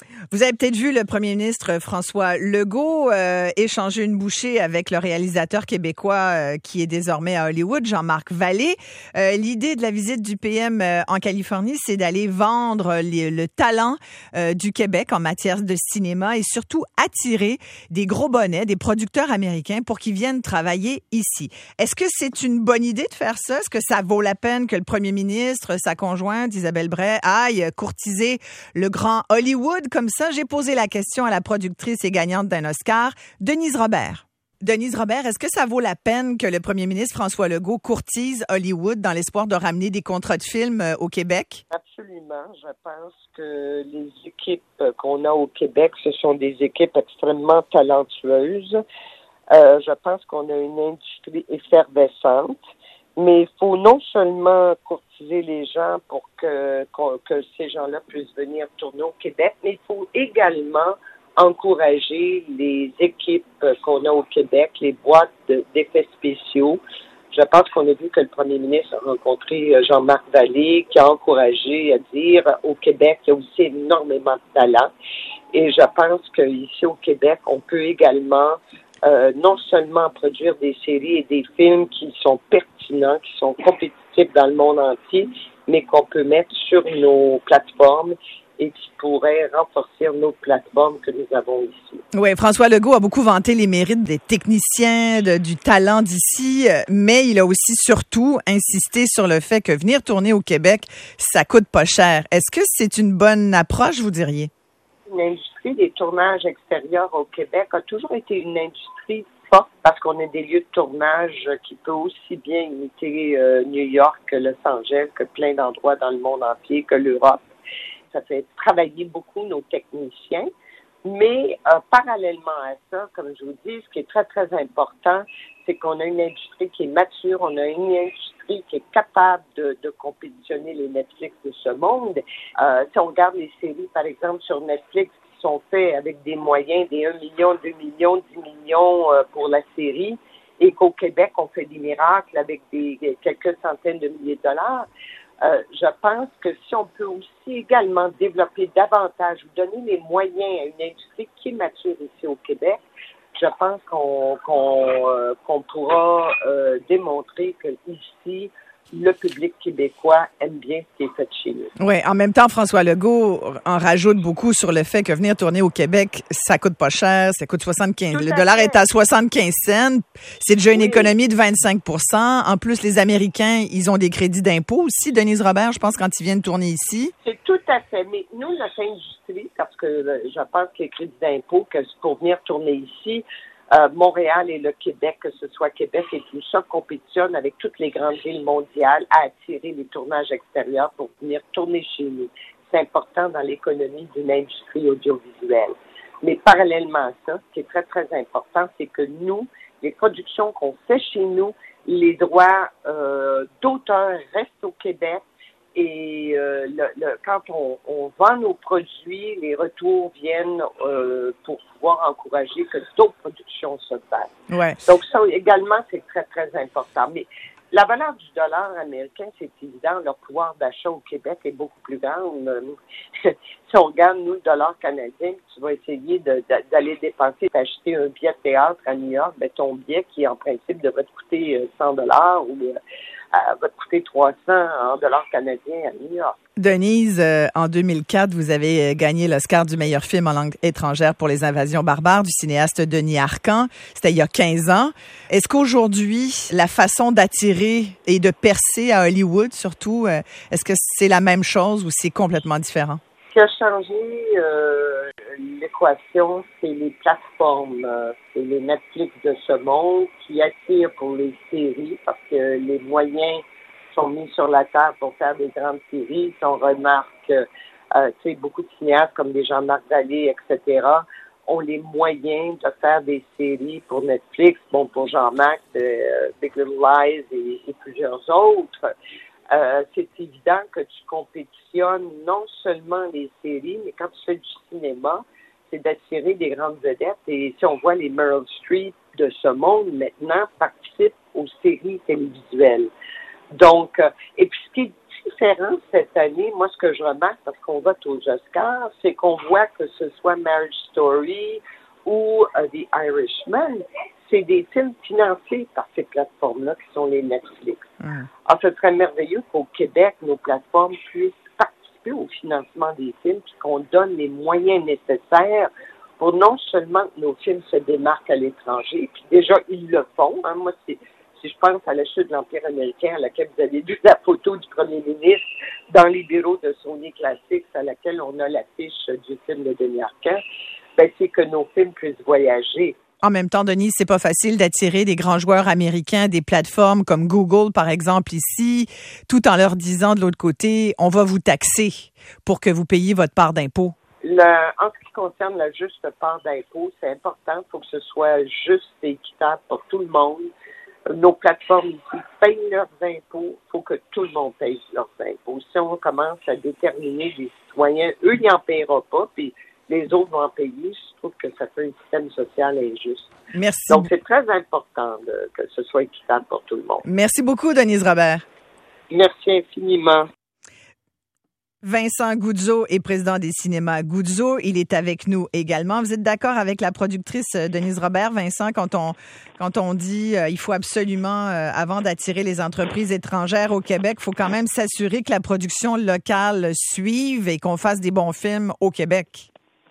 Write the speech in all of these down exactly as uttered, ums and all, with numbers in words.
Vous avez peut-être vu le premier ministre François Legault euh, échanger une bouchée avec le réalisateur québécois euh, qui est désormais à Hollywood, Jean-Marc Vallée. Euh, l'idée de la visite du P M euh, en Californie, c'est d'aller vendre les, le talent euh, du Québec en matière de cinéma et surtout attirer des gros bonnets, des producteurs américains pour qu'ils viennent travailler ici. Est-ce que c'est une bonne idée de faire ça? Est-ce que ça vaut la peine que le premier ministre, sa conjointe Isabelle Bray, aille courtiser le grand Hollywood comme ça? J'ai posé la question à la productrice et gagnante d'un Oscar, Denise Robert. Denise Robert, est-ce que ça vaut la peine que le premier ministre François Legault courtise Hollywood dans l'espoir de ramener des contrats de films au Québec? Absolument. Je pense que les équipes qu'on a au Québec, ce sont des équipes extrêmement talentueuses. Euh, je pense qu'on a une industrie effervescente. Mais il faut non seulement courtiser les gens pour que, que ces gens-là puissent venir tourner au Québec, mais il faut également encourager les équipes qu'on a au Québec, les boîtes de, d'effets spéciaux. Je pense qu'on a vu que le premier ministre a rencontré Jean-Marc Vallée, qui a encouragé à dire au Québec, il y a aussi énormément de talent. Et je pense qu'ici au Québec, on peut également Euh, non seulement produire des séries et des films qui sont pertinents, qui sont compétitifs dans le monde entier, mais qu'on peut mettre sur nos plateformes et qui pourraient renforcer nos plateformes que nous avons ici. Oui, François Legault a beaucoup vanté les mérites des techniciens, de, du talent d'ici, mais il a aussi surtout insisté sur le fait que venir tourner au Québec, ça coûte pas cher. Est-ce que c'est une bonne approche, vous diriez? L'industrie des tournages extérieurs au Québec a toujours été une industrie forte parce qu'on a des lieux de tournage qui peuvent aussi bien imiter euh, New York, que Los Angeles, que plein d'endroits dans le monde entier, que l'Europe. Ça fait travailler beaucoup nos techniciens. Mais euh, parallèlement à ça, comme je vous dis, ce qui est très, très important, c'est qu'on a une industrie qui est mature, on a une industrie qui est capable de, de compétitionner les Netflix de ce monde. Euh, si on regarde les séries, par exemple, sur Netflix, qui sont faites avec des moyens, des un million, deux millions, dix millions euh, pour la série, et qu'au Québec, on fait des miracles avec des, des quelques centaines de milliers de dollars, Euh, je pense que si on peut aussi également développer davantage, ou donner les moyens à une industrie qui est mature ici au Québec, je pense qu'on qu'on, euh, qu'on pourra euh, démontrer que ici, le public québécois aime bien ce qui est fait chez nous. Oui, en même temps, François Legault en rajoute beaucoup sur le fait que venir tourner au Québec, ça coûte pas cher, ça coûte soixante-quinze. Tout le dollar fait. Est à soixante-quinze cents. C'est déjà une oui. économie de vingt-cinq pour cent. En plus, les Américains, ils ont des crédits d'impôt aussi. Denise Robert, je pense, quand ils viennent tourner ici. C'est tout à fait. Mais nous, notre industrie, parce que je pense que les crédits d'impôt, que pour venir tourner ici, Euh, Montréal et le Québec, que ce soit Québec et tout ça, compétitionnent avec toutes les grandes villes mondiales à attirer les tournages extérieurs pour venir tourner chez nous. C'est important dans l'économie d'une industrie audiovisuelle. Mais parallèlement à ça, ce qui est très, très important, c'est que nous, les productions qu'on fait chez nous, les droits euh, d'auteur restent au Québec. Et euh, le, le, quand on, on vend nos produits, les retours viennent euh, pour pouvoir encourager que d'autres productions se fassent. Ouais. Donc ça également, c'est très, très important. Mais la valeur du dollar américain, c'est évident, leur pouvoir d'achat au Québec est beaucoup plus grand. Si on regarde, nous, le dollar canadien, tu vas essayer de, de, d'aller dépenser, d'acheter un billet de théâtre à New York, ben ton billet qui, en principe, devrait te coûter cent dollars ou euh, Euh, va te coûter trois cents en dollars canadiens à New York. Denise, euh, en deux mille quatre, vous avez gagné l'Oscar du meilleur film en langue étrangère pour Les Invasions barbares du cinéaste Denis Arcand. C'était il y a quinze ans. Est-ce qu'aujourd'hui, la façon d'attirer et de percer à Hollywood, surtout, euh, est-ce que c'est la même chose ou c'est complètement différent? Ce qui a changé euh, l'équation, c'est les plateformes, euh, c'est les Netflix de ce monde qui attirent pour les séries parce que les moyens sont mis sur la table pour faire des grandes séries. Si on remarque, euh, tu sais, beaucoup de cinéastes comme des Jean-Marc Vallée, et cetera, ont les moyens de faire des séries pour Netflix. Bon, pour Jean-Marc, euh, Big Little Lies et, et plusieurs autres. Euh, c'est évident que tu compétitionnes non seulement les séries, mais quand tu fais du cinéma, c'est d'attirer des grandes vedettes. Et si on voit les Meryl Streep de ce monde, maintenant, participent aux séries télévisuelles. Donc, euh, et puis ce qui, ce différent cette année, moi, ce que je remarque, parce qu'on vote aux Oscars, c'est qu'on voit que ce soit Marriage Story ou uh, The Irishman, c'est des films financés par ces plateformes-là qui sont les Netflix. Mm. Alors, ce serait merveilleux qu'au Québec, nos plateformes puissent participer au financement des films puis qu'on donne les moyens nécessaires pour non seulement que nos films se démarquent à l'étranger, puis déjà, ils le font. Hein. Moi, c'est, si je pense à la chute de l'Empire américain, à laquelle vous avez vu la photo du premier ministre dans les bureaux de Sony Classics, à laquelle on a l'affiche du film de Denis Arcand, ben, c'est que nos films puissent voyager. En même temps, Denise, c'est pas facile d'attirer des grands joueurs américains, des plateformes comme Google, par exemple, ici, tout en leur disant de l'autre côté, on va vous taxer pour que vous payiez votre part d'impôt. Le, en ce qui concerne la juste part d'impôt, c'est important. Il faut que ce soit juste et équitable pour tout le monde. Nos plateformes ici payent leurs impôts. Il faut que tout le monde paye leurs impôts. Si on commence à déterminer des citoyens, eux, ils n'en paieront pas, puis les autres vont en payer. Je trouve que ça fait un système social injuste. Merci. Donc, c'est très important de, que ce soit équitable pour tout le monde. Merci beaucoup, Denise Robert. Merci infiniment. Vincent Goudzo est président des cinémas Goudzo. Il est avec nous également. Vous êtes d'accord avec la productrice Denise Robert, Vincent, quand on quand on dit euh, il faut absolument, euh, avant d'attirer les entreprises étrangères au Québec, il faut quand même s'assurer que la production locale suive et qu'on fasse des bons films au Québec?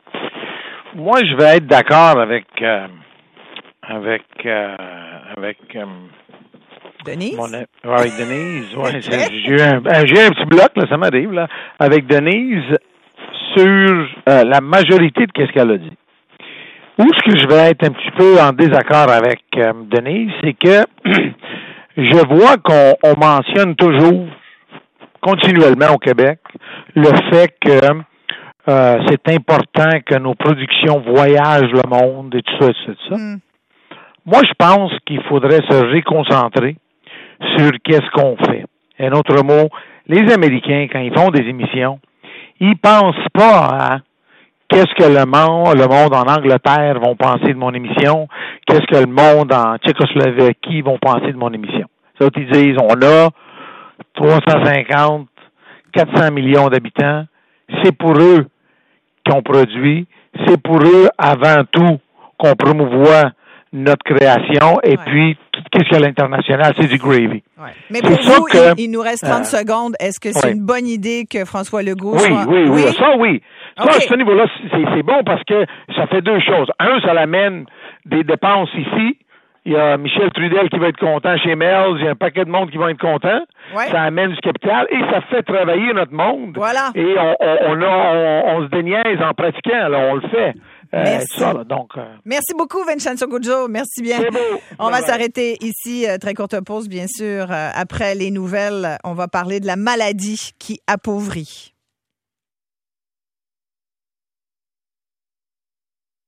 Moi, je vais être d'accord avec euh, avec euh, avec euh, Denise? Mon, avec Denise, ouais, j'ai eu un, j'ai un petit bloc, là, ça m'arrive, là, avec Denise sur euh, la majorité de ce qu'elle a dit. Où ce que je vais être un petit peu en désaccord avec euh, Denise, c'est que je vois qu'on on mentionne toujours, continuellement au Québec, le fait que euh, c'est important que nos productions voyagent le monde et tout ça, et tout ça. Mm. Moi, je pense qu'il faudrait se réconcentrer sur qu'est-ce qu'on fait. Un autre mot, les Américains, quand ils font des émissions, ils pensent pas à qu'est-ce que le monde, le monde en Angleterre vont penser de mon émission, qu'est-ce que le monde en Tchécoslovaquie vont penser de mon émission. Ça, ils disent, on a trois cent cinquante, quatre cents millions d'habitants, c'est pour eux qu'on produit, c'est pour eux, avant tout, qu'on promouvoit notre création, et ouais. puis, qu'est-ce qu'il y a à l'international? C'est du gravy. Ouais. Mais pour vous, que, il, il nous reste trente euh, secondes. Est-ce que c'est ouais. une bonne idée que François Legault oui, soit... Oui, oui, oui. Ça, oui. Ça, okay. à ce niveau-là, c'est, c'est bon parce que ça fait deux choses. Un, ça l'amène des dépenses ici. Il y a Michel Trudel qui va être content chez Melz. Il y a un paquet de monde qui va être content. Ouais. Ça amène du capital et ça fait travailler notre monde. Voilà. Et on, on, on, a, on, on se déniaise en pratiquant. Là, on le fait. Euh, Merci. Ça, là, donc, euh... Merci beaucoup, Vincenzo Goudzo. Merci bien. C'est beau. On ouais, va ouais. s'arrêter ici. Euh, très courte pause, bien sûr. Euh, après les nouvelles, on va parler de la maladie qui appauvrit.